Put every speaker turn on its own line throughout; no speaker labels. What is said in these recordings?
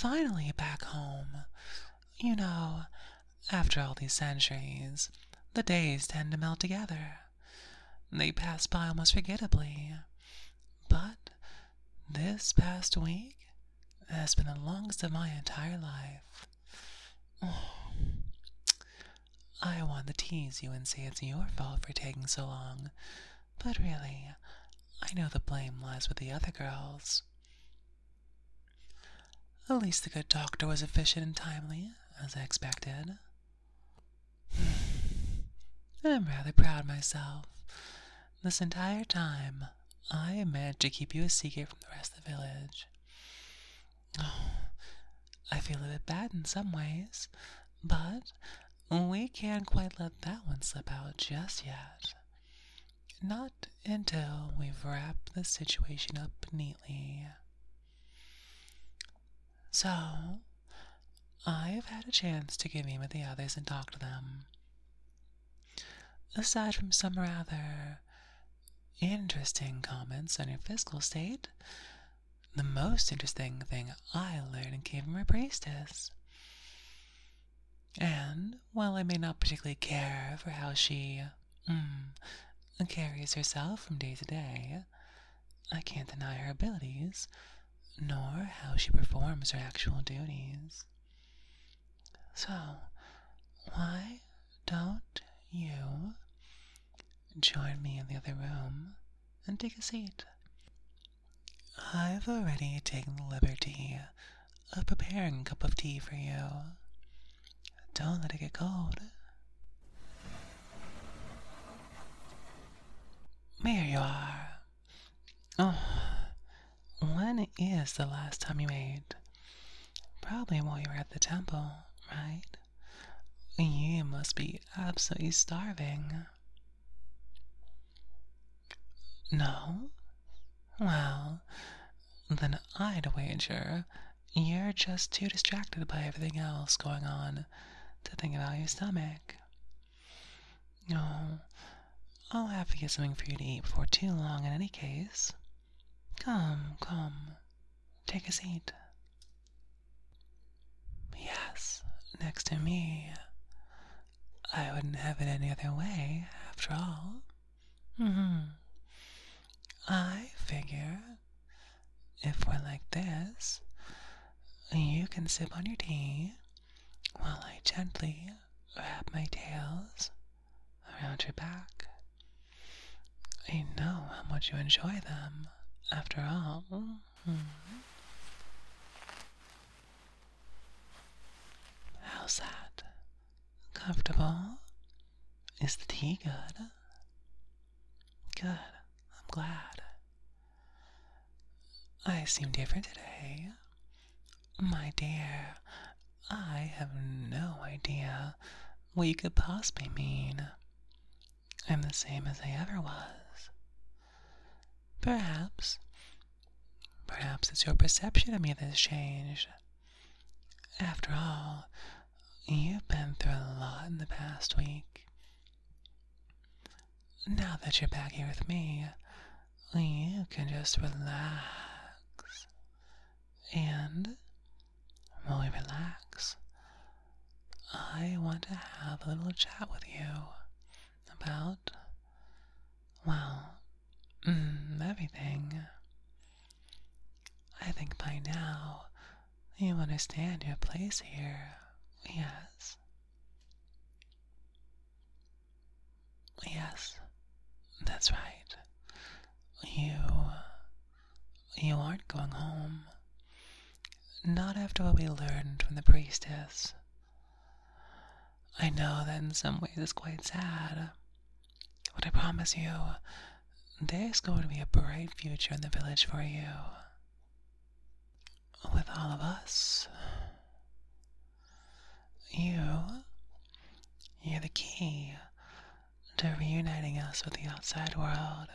finally back home. You know, after all these centuries, the days tend to melt together. They pass by almost forgettably. But this past week has been the longest of my entire life. I want to tease you and say it's your fault for taking so long, but really, I know the blame lies with the other girls. At least the good doctor was efficient and timely, as I expected. I'm rather proud of myself. This entire time, I managed to keep you a secret from the rest of the village. I feel a bit bad in some ways, but we can't quite let that one slip out just yet. Not until we've wrapped the situation up neatly. So, I've had a chance to convene with the others and talk to them. Aside from some rather interesting comments on your physical state, the most interesting thing I learned came from our priestess. And while I may not particularly care for how she carries herself from day to day, I can't deny her abilities, nor how she performs her actual duties. So, why don't you join me in the other room and take a seat? I've already taken the liberty of preparing a cup of tea for you. Don't let it get cold. Here you are. Oh, when is the last time you ate? Probably while you were at the temple, right? You must be absolutely starving. No? Well, then I'd wager you're just too distracted by everything else going on to think about your stomach. No, I'll have to get something for you to eat before too long in any case. Come, take a seat. Yes, next to me. I wouldn't have it any other way, after all. I figure, if we're like this, you can sip on your tea while I gently wrap my tails around your back. I know how much you enjoy them, after all. How's that? Comfortable? Is the tea good? Good, I'm glad. I seem different today. My dear, I have no idea what you could possibly mean. I'm the same as I ever was. Perhaps it's your perception of me that has changed. After all, you've been through a lot in the past week. Now that you're back here with me, you can just relax. And while we relax, I want to have a little chat with you about, well, everything. I think by now you understand your place here. Yes. Yes, that's right. You aren't going home. Not after what we learned from the priestess. I know that in some ways it's quite sad, but I promise you, there's going to be a bright future in the village for you. With all of us. You're the key to reuniting us with the outside world,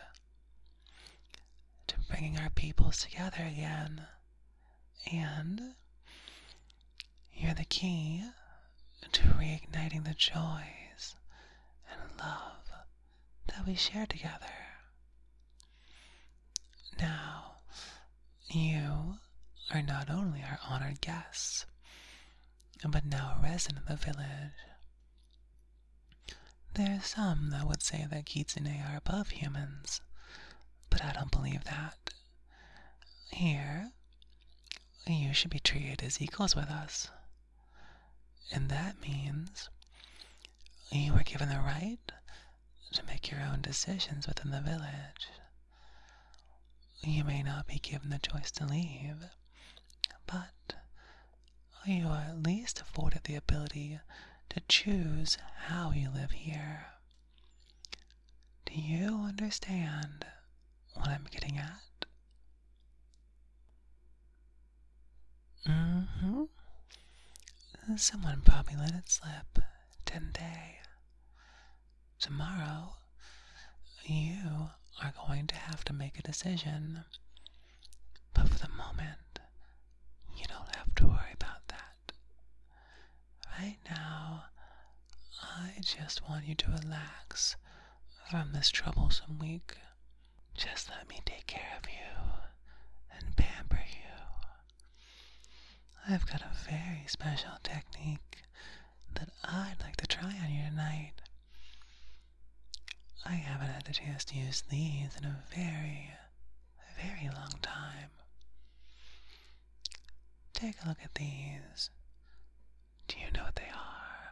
to bringing our peoples together again, and you're the key to reigniting the joys and love that we share together. Now, you are not only our honored guests, but now a resident of the village. There's some that would say that Kitsune are above humans, but I don't believe that. Here, you should be treated as equals with us. And that means you are given the right to make your own decisions within the village. You may not be given the choice to leave, but you are at least afforded the ability to choose how you live here. Do you understand what I'm getting at? Someone probably let it slip today. Tomorrow, you are going to have to make a decision. But for the moment, you don't have to worry about that. Right now, I just want you to relax from this troublesome week. Just let me take care of you and pamper you. I've got a very special technique that I'd like to try on you tonight. I haven't had the chance to use these in a very, very long time. Take a look at these. Do you know what they are?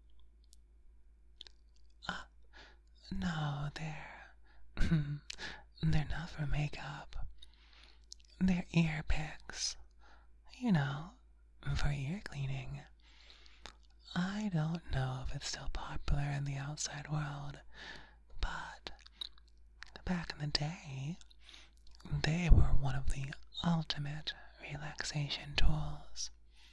No, they're not for makeup. They're ear picks. You know, for ear cleaning. I don't know if it's still popular in the outside world, but back in the day, they were one of the ultimate relaxation tools.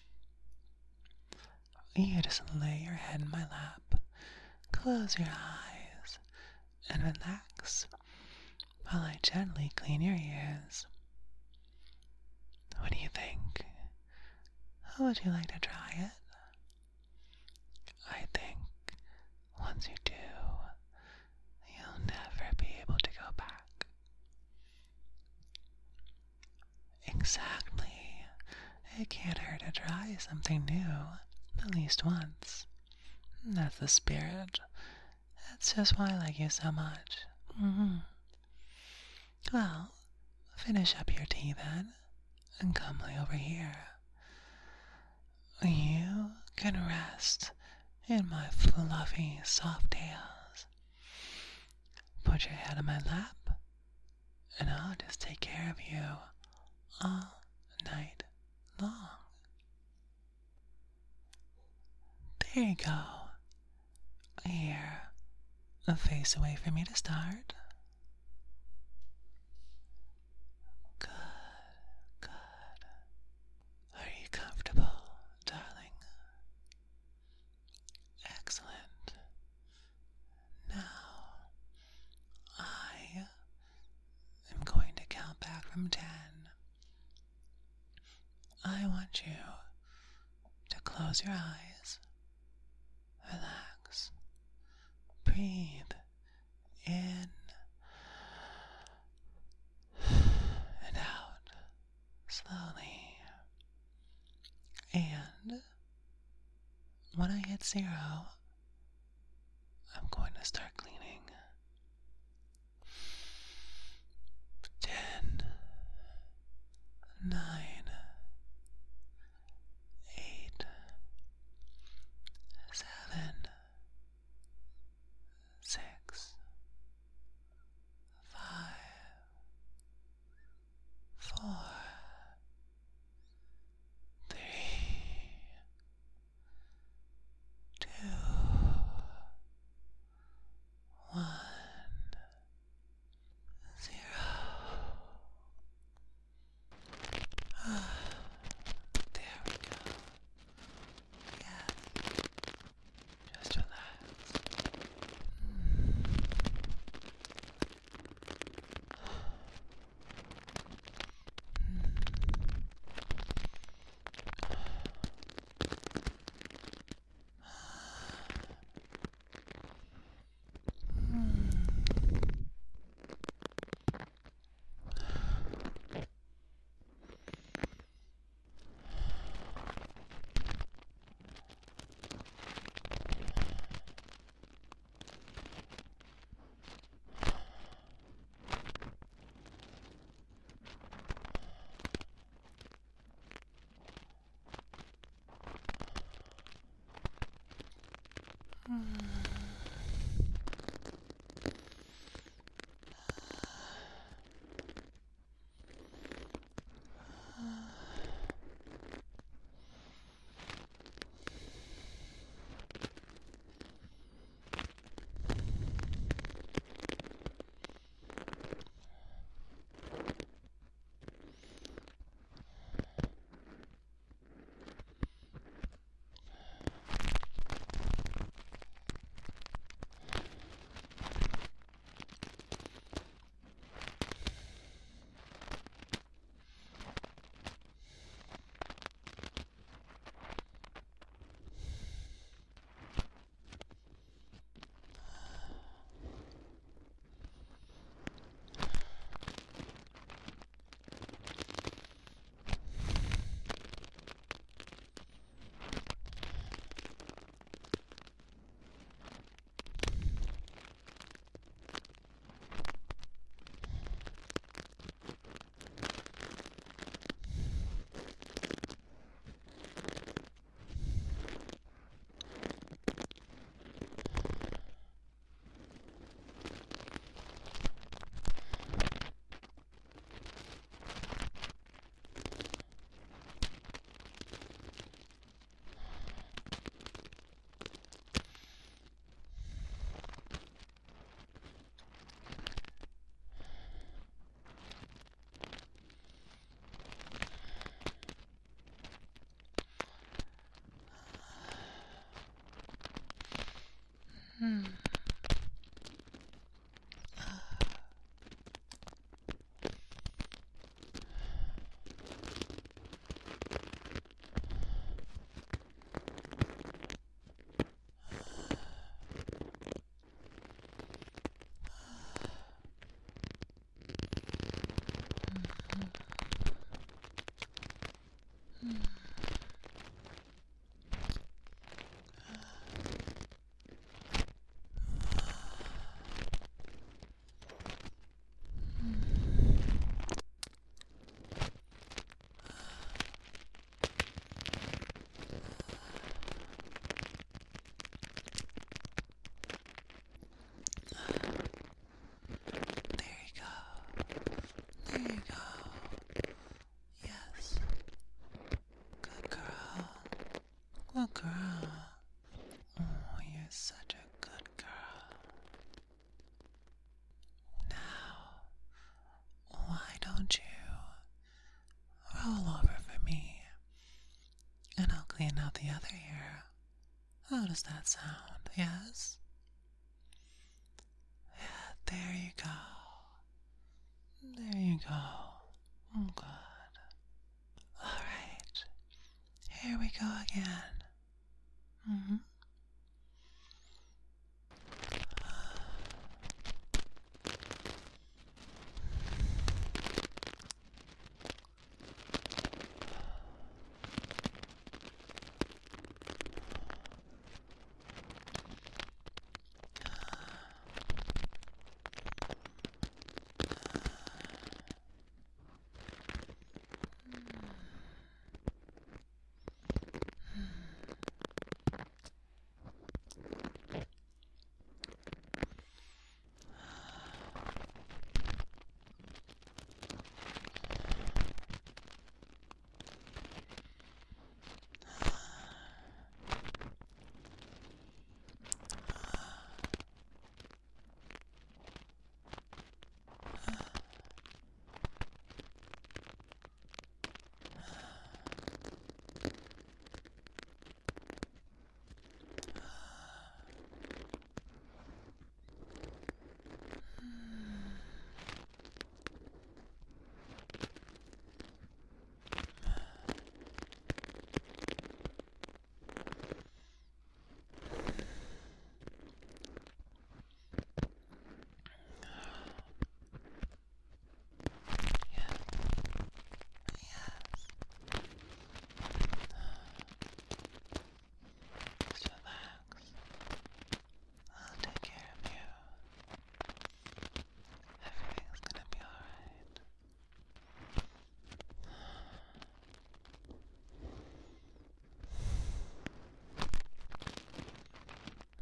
You just lay your head in my lap, close your eyes, and relax while I gently clean your ears. What do you think? Would you like to try it? I think once you do, you'll never be able to go back. Exactly. It can't hurt to try something new, at least once. That's the spirit. That's just why I like you so much. Well, finish up your tea then, and come lay over here. You can rest in my fluffy, soft tails. Put your head on my lap, and I'll just take care of you all night long. There you go. Here, face away from me to start. Good, good. Are you comfortable, darling? Excellent. Now, I am going to count back from 10. I want you to close your eyes, relax, breathe in and out slowly. And when I hit 0, I'm going to start cleaning. 10, 9, 8, 7, 6, 5, 4, 3, 2, 1, 0. Hmm. There you go. There you go. Yes. Good girl. Good girl. Oh, you're such a good girl. Now, why don't you roll over for me and I'll clean out the other ear? How does that sound? Yes? Yeah, there you go. There you go. Oh, good. Alright. Here we go again. Mm-hmm.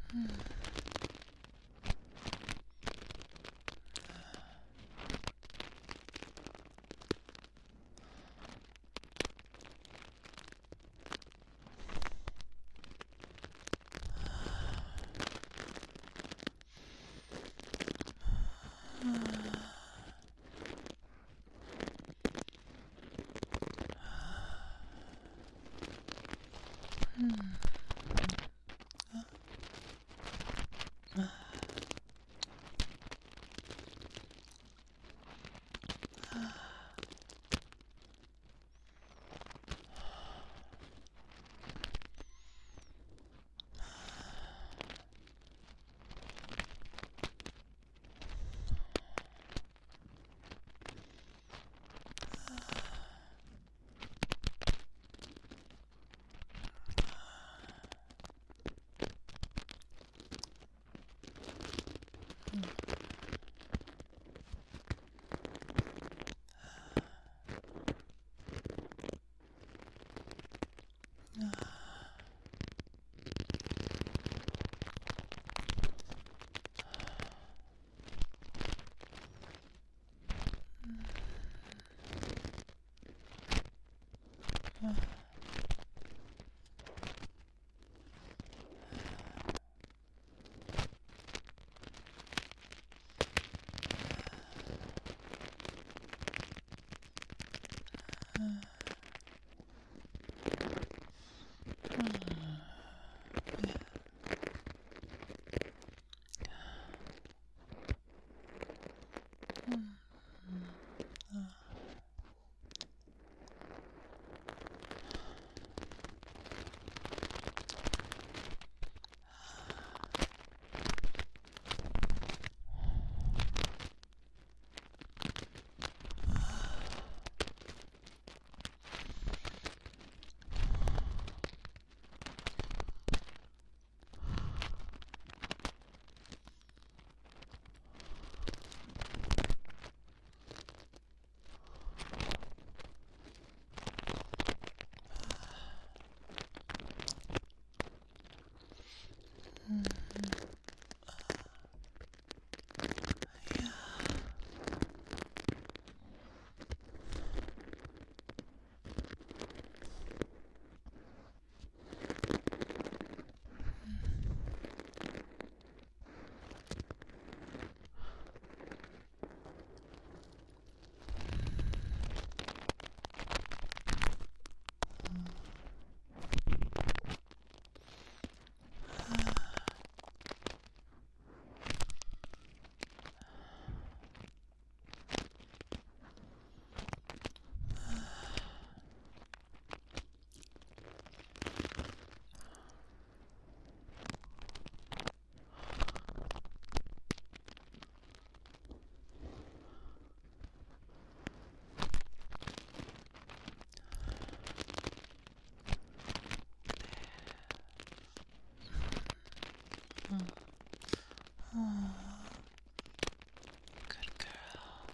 Good girl.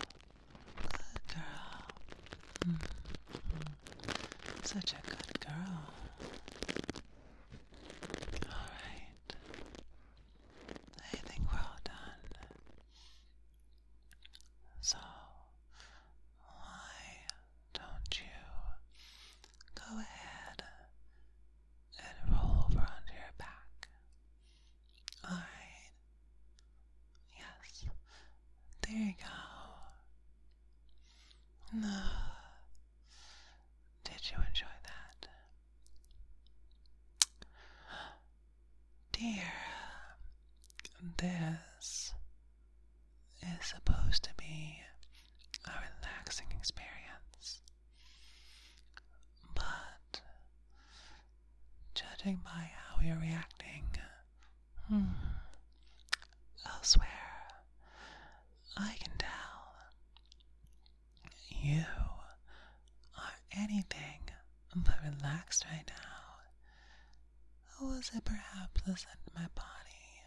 Good girl. Such a good girl. Alright. I think we're all done. So, why don't you go ahead and roll over onto your back? Alright. Yes. There you go. No. Did you enjoy that? Dear, this is supposed to be a relaxing experience. But, judging by how you're reacting, elsewhere, I can tell you are anything but relaxed right now. Was it perhaps the scent of my body?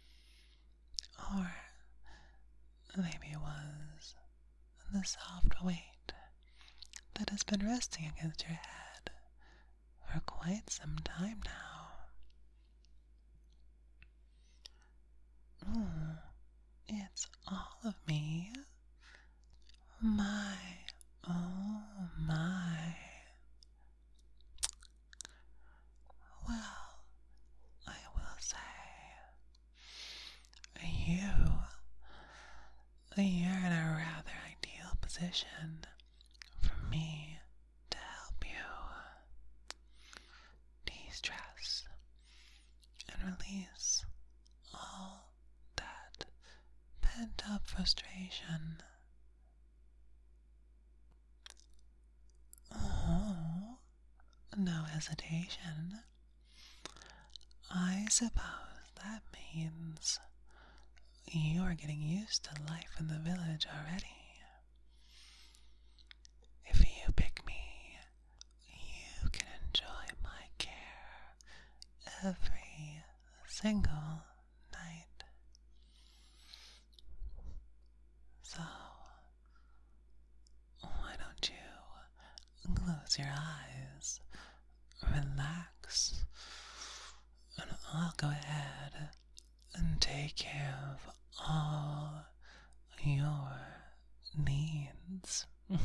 Or maybe it was the soft weight that has been resting against your head for quite some time now. Ooh, it's all of me. My, oh my. Well, I will say, you're in a rather ideal position for me to help you de-stress and release all that pent-up frustration. Oh, no hesitation. I suppose that means you are getting used to life in the village already. If you pick me, you can enjoy my care every single night. So, why don't you close your eyes, relax, and I'll go ahead and take care of all your needs.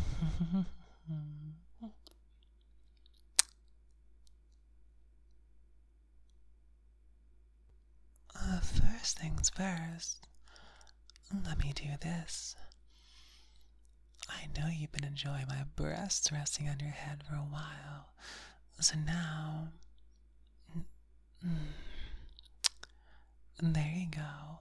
First things first, let me do this. I know you've been enjoying my breasts resting on your head for a while, so now, there you go.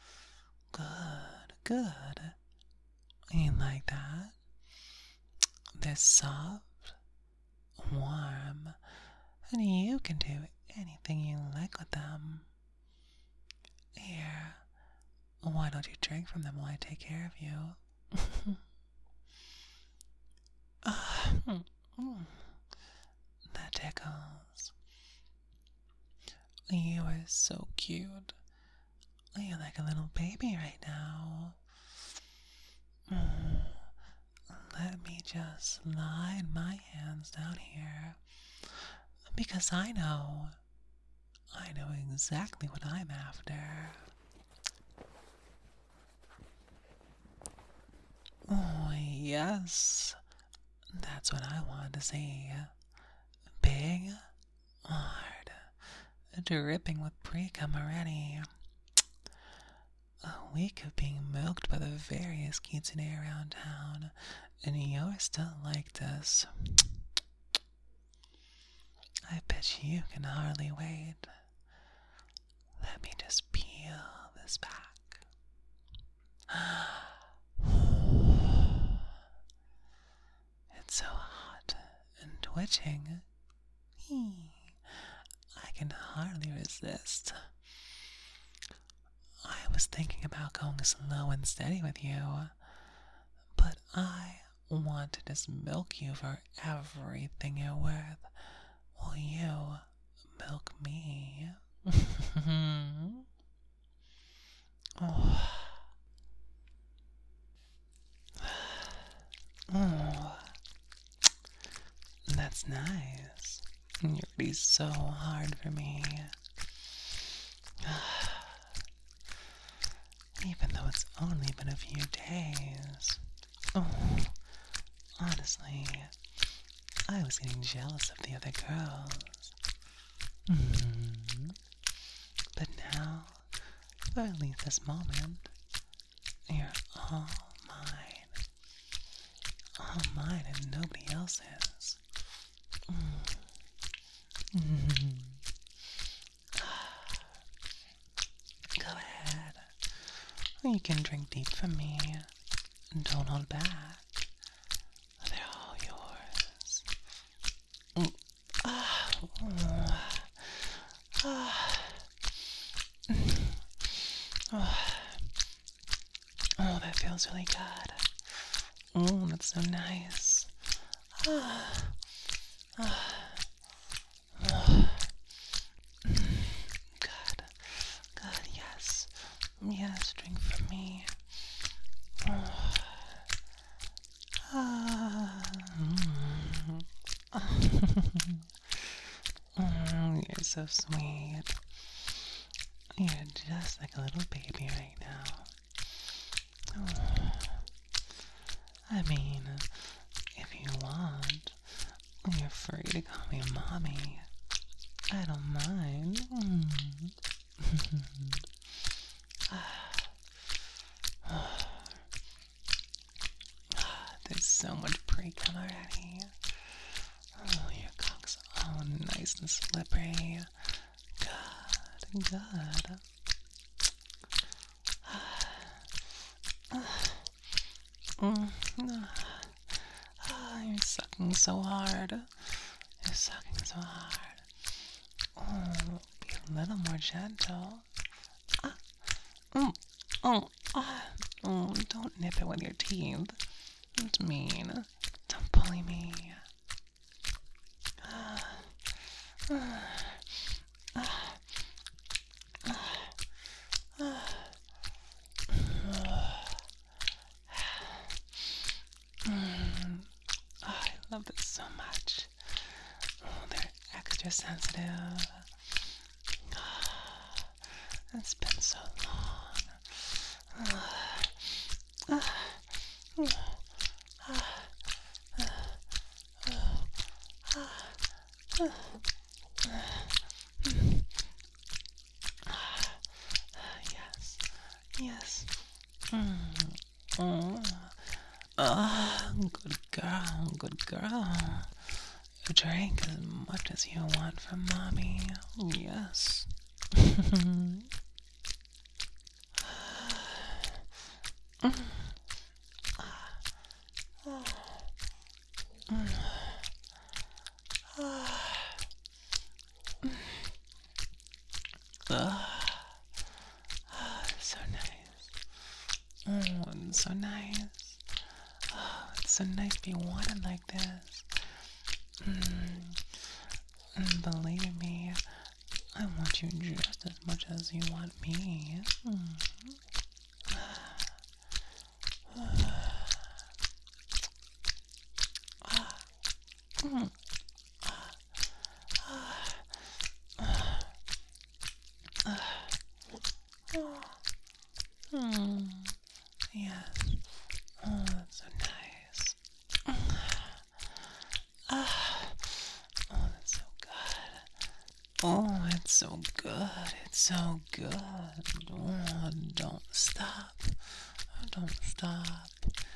Good. You like that? They're soft, warm, and you can do anything you like with them. Here, why don't you drink from them while I take care of you? That tickles. You are so cute. You're like a little baby right now. Let me just slide my hands down here, because I know exactly what I'm after. Oh, yes, that's what I want to see. Big, hard, dripping with pre-cum already. A week of being milked by the various kitsune around town, and you're still like this. I bet you can hardly wait. Let me just peel this back. It's so hot and twitching. I can hardly resist. I was thinking about going slow and steady with you, but I want to just milk you for everything you're worth. Will you milk me? Oh. Oh. That's nice. You're really so hard for me. Even though it's only been a few days. Oh, honestly, I was getting jealous of the other girls. But now, for at least this moment, you're all mine. All mine and nobody else's. Go ahead. You can drink deep from me. Don't hold back. They're all yours. Oh, that feels really good. Oh, that's so nice. Good, yes. Yes, drink from me. You're so sweet. You're just like a little baby right now. Oh. I mean, if you want, you're free to call me Mommy. I don't mind. There's so much pre-cum already. Oh, your cock's all nice and slippery. Good, good. You're sucking so hard. You're sucking so hard. Oh, be a little more gentle. Don't nip it with your teeth. It's mean. Don't bully me. I love this so much. Oh, they're extra sensitive. It's been so long. Yes, yes. Good girl, good girl. You drink as much as you want from Mommy. Yes. So nice. Oh, it's so nice. Oh, it's so nice to be wanted like this. And believe me, I want you just as much as you want me. Yes. Oh, that's so nice. Oh, that's so good. Oh, it's so good. It's so good. Oh, don't stop. Don't stop.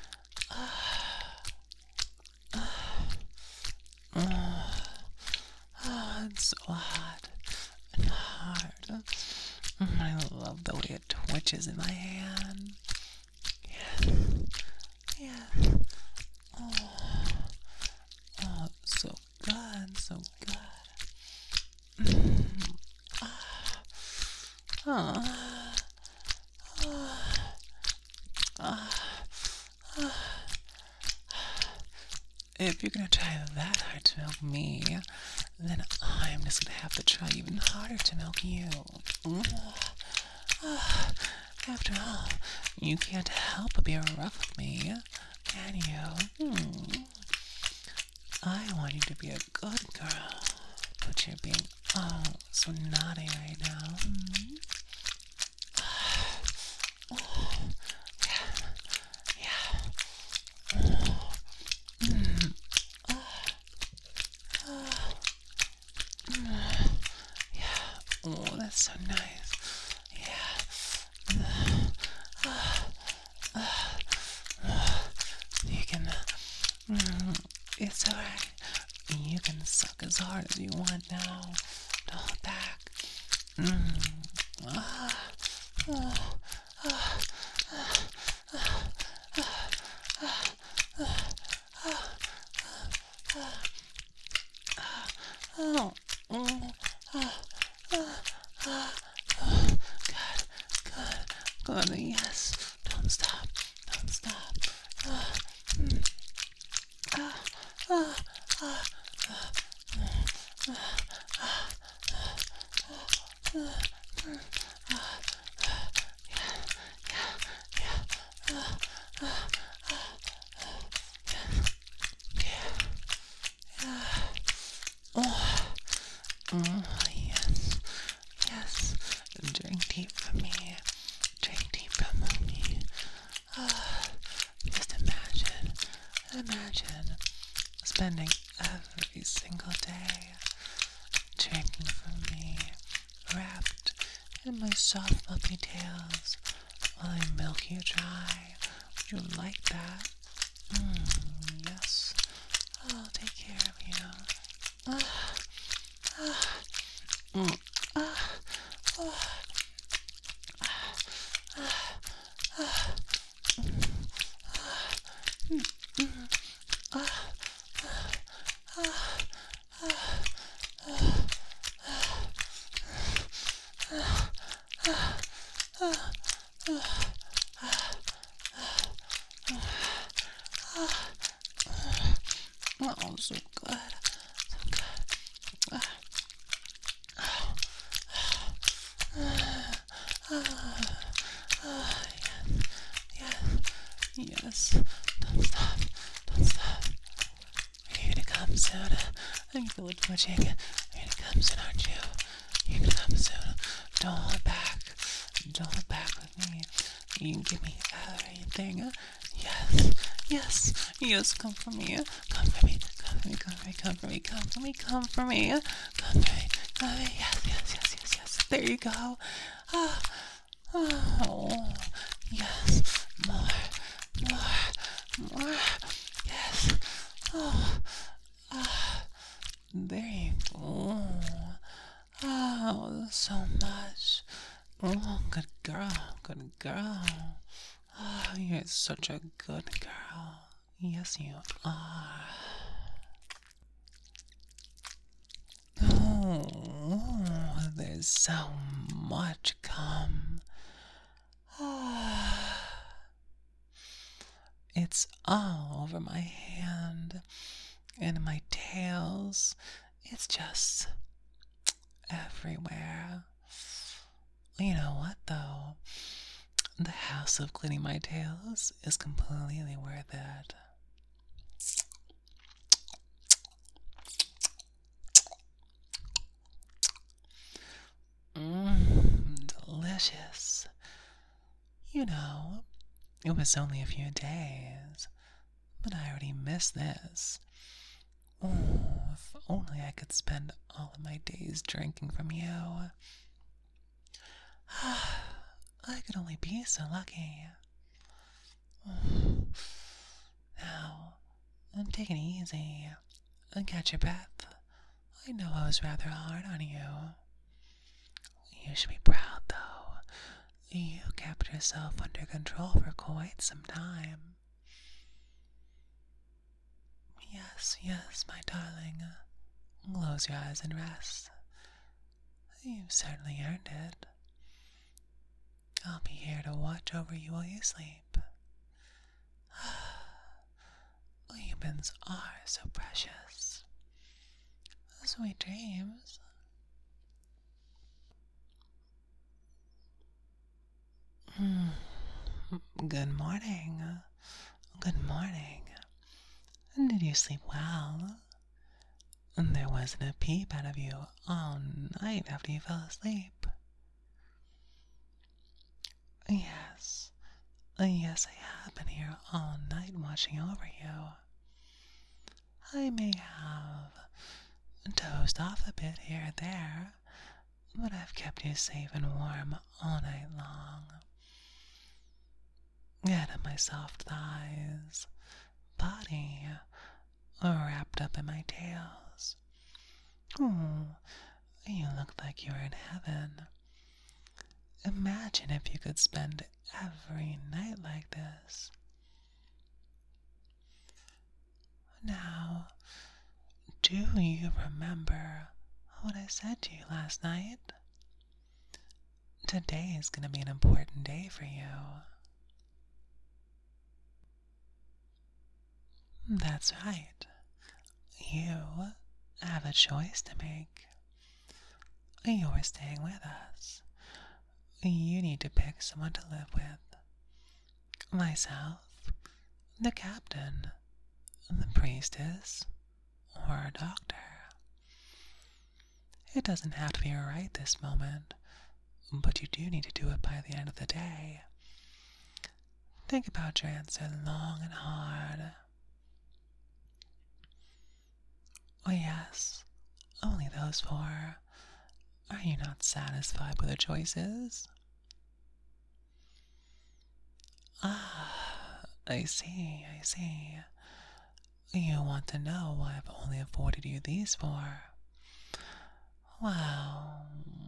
Oh, it's so hot and hard. I love the way it twitches in my hand. Yes. Yes. Oh, so good, so good. If you're gonna try that hard to milk me, then I'm just gonna have to try even harder to milk you. After all, you can't help but be rough with me, can you? I want you to be a good girl, but you're being so naughty right now. Oh, that's so nice. Yeah. You can. It's alright. You can suck as hard as you want now. Don't hold back. Good. Yes. Don't stop. Don't stop. Yes. Yes. Drink spending every single day drinking from me, wrapped in my soft, fluffy tails, while I milk you dry. Would you like that? Yes, I'll take care of you. Ah, ah, ah, ah, ah, oh, so good. Yes. Don't stop. Don't stop. You're gonna come soon. I can feel it twitching. You're gonna come soon, aren't you? You're gonna come soon. Don't hold back. Don't hold back with me. You can give me everything. Yes. Yes. Yes. Come for me. Come for me. Come for me. Come for me. Come for me. Come for me. Come for me. Come for me. Come for me. Yes. Yes. Yes. Yes. Yes. There you go. Ah. Oh. Yes. More. Yes. Oh. Ah. There you go. Oh, so much. Oh, good girl. Good girl. Oh, you're such a good girl. Yes, you are. Oh, there's so much cum. It's all over my hand and my tails. It's just everywhere. You know what, though? The hassle of cleaning my tails is completely worth it. Delicious. You know, it was only a few days, but I already miss this. Oh, if only I could spend all of my days drinking from you. I could only be so lucky. Now, take it easy and catch your breath. I know I was rather hard on you. You should be proud, though. You kept yourself under control for quite some time. Yes, yes, my darling. Close your eyes and rest. You've certainly earned it. I'll be here to watch over you while you sleep. Humans are so precious. Sweet dreams. Good morning. Good morning. Did you sleep well? There wasn't a peep out of you all night after you fell asleep. Yes. Yes, I have been here all night watching over you. I may have dozed off a bit here and there, but I've kept you safe and warm all night long. Get at my soft thighs, body, wrapped up in my tails. Oh, you look like you were in heaven. Imagine if you could spend every night like this. Now, do you remember what I said to you last night? Today is going to be an important day for you. That's right. You have a choice to make. You're staying with us. You need to pick someone to live with. Myself, the captain, the priestess, or a doctor. It doesn't have to be right this moment, but you do need to do it by the end of the day. Think about your answer long and hard. Oh, yes, only those four. Are you not satisfied with the choices? Ah, I see, I see. You want to know why I've only afforded you these four? Well,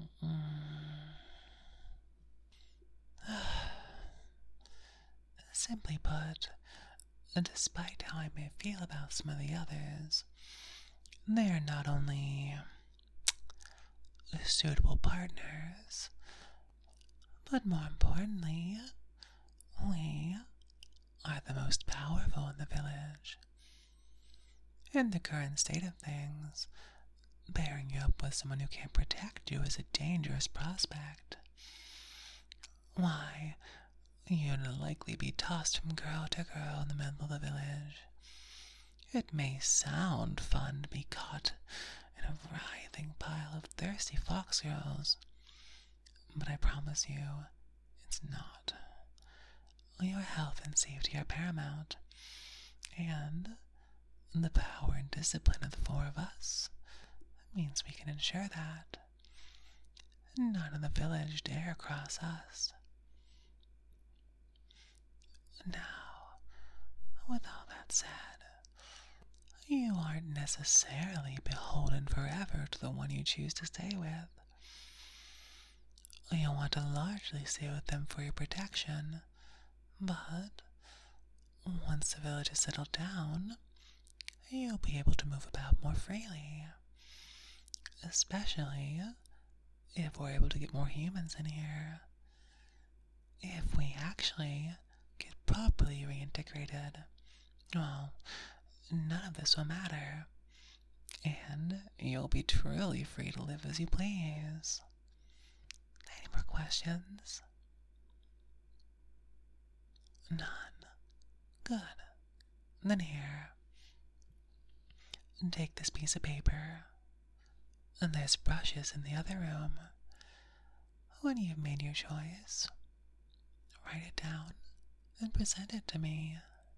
simply put, despite how I may feel about some of the others, they are not only suitable partners, but more importantly, we are the most powerful in the village. In the current state of things, pairing you up with someone who can't protect you is a dangerous prospect. Why, you'd likely be tossed from girl to girl in the middle of the village. It may sound fun to be caught in a writhing pile of thirsty fox girls, but I promise you, it's not. Your health and safety are paramount, and the power and discipline of the four of us means we can ensure that none in the village dare cross us. Now, with all that said, you aren't necessarily beholden forever to the one you choose to stay with. You'll want to largely stay with them for your protection, but once the village is settled down, you'll be able to move about more freely. Especially if we're able to get more humans in here. If we actually get properly reintegrated, well, none of this will matter, and you'll be truly free to live as you please. Any more questions? None. Good. Then here. Take this piece of paper. And there's brushes in the other room. When you've made your choice, write it down and present it to me.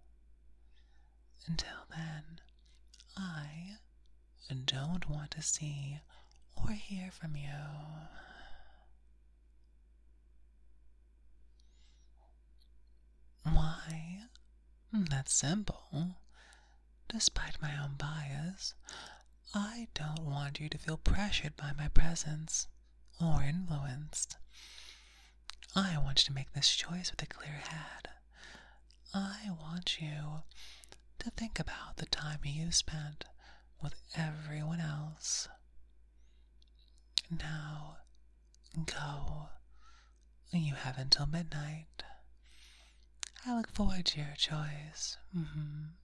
Until then, I don't want to see or hear from you. Why? That's simple. Despite my own bias, I don't want you to feel pressured by my presence or influenced. I want you to make this choice with a clear head. I want you to think about the time you spent with everyone else. Now, go. You have until midnight. I look forward to your choice.